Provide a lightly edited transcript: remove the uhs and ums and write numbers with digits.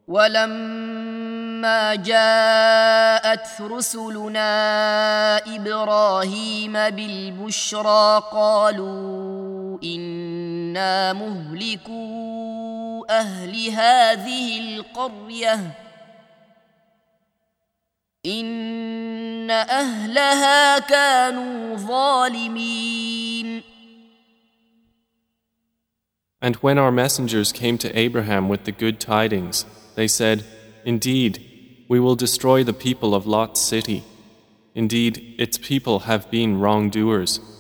ولما جاءت رسلنا إبراهيم بالبشرى قالوا إنا مهلكو أهل هذه القرية إن أهلها كانوا ظالمين. And when our messengers came to Abraham with the good tidings, they said, "Indeed, we will destroy the people of Lot's city. Indeed, its people have been wrongdoers."